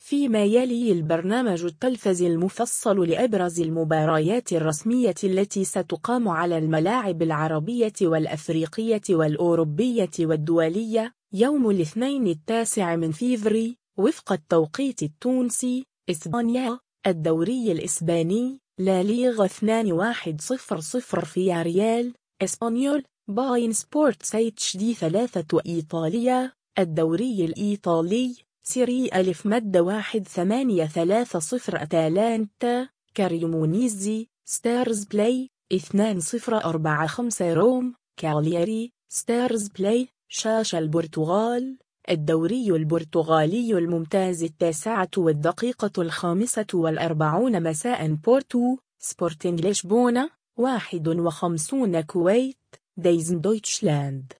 فيما يلي البرنامج التلفزي المفصل لأبرز المباريات الرسمية التي ستقام على الملاعب العربية والأفريقية والأوروبية والدولية يوم الاثنين 9 فبراير وفق التوقيت التونسي. إسبانيا، الدوري الإسباني، لا ليغا 2100 في ريال، إسبانيول، باين سبورتس HD 3. إيطاليا، الدوري الإيطالي، سيري ألف مد 1830 أتالانتا، كاريومونيزي، ستارز بلاي 2045 روم، كالياري، ستارز بلاي، شاشة البرتغال، الدوري البرتغالي الممتاز 9:45 مساء بورتو، سبورتينغ لشبونة 51 كويت، دايزن دويتشلاند.